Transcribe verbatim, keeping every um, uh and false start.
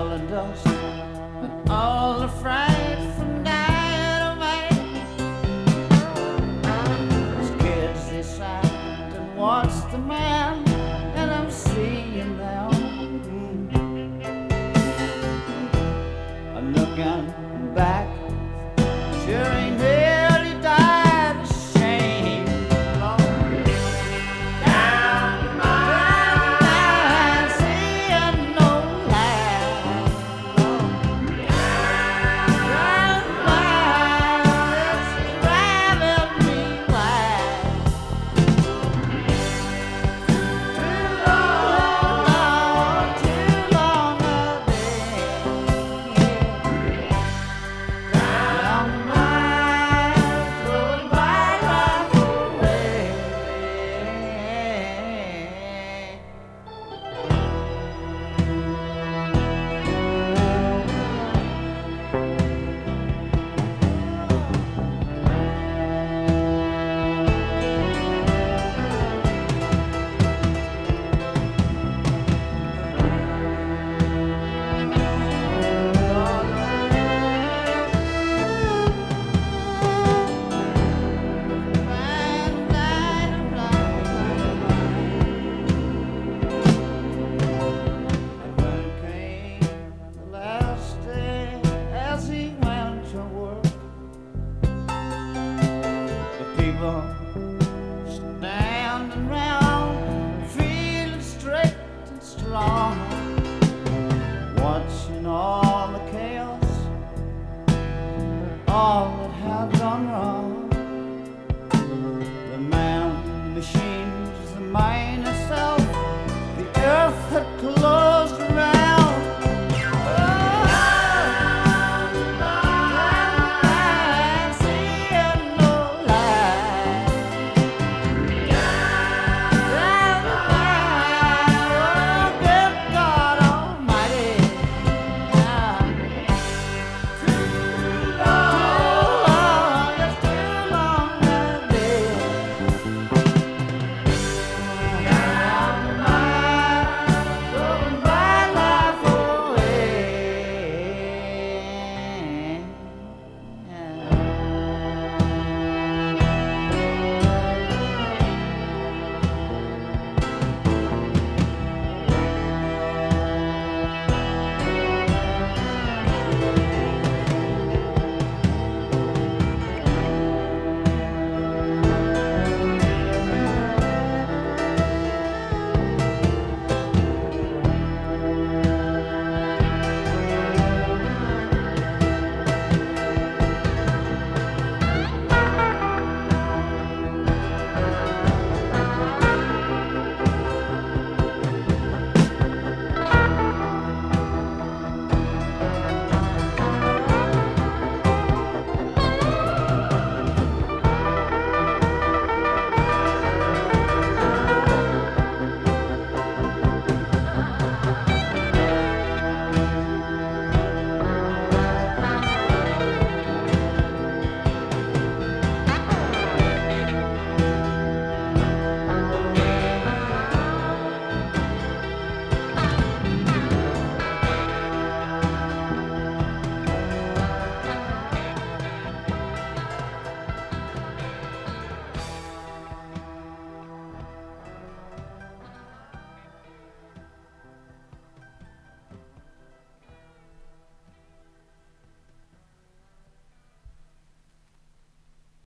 and dust, and all the fright from dying away. These kids, they sat and watched the man, and I'm seeing them. I'm looking back, sure he nearly died of shame. Lord, down the mine, seeing no light. Down the mine, it's driving me wild. Too long, too long a day. Down the mine, throwing my life away. Standing round, feeling straight and strong, watching all the chaos, all the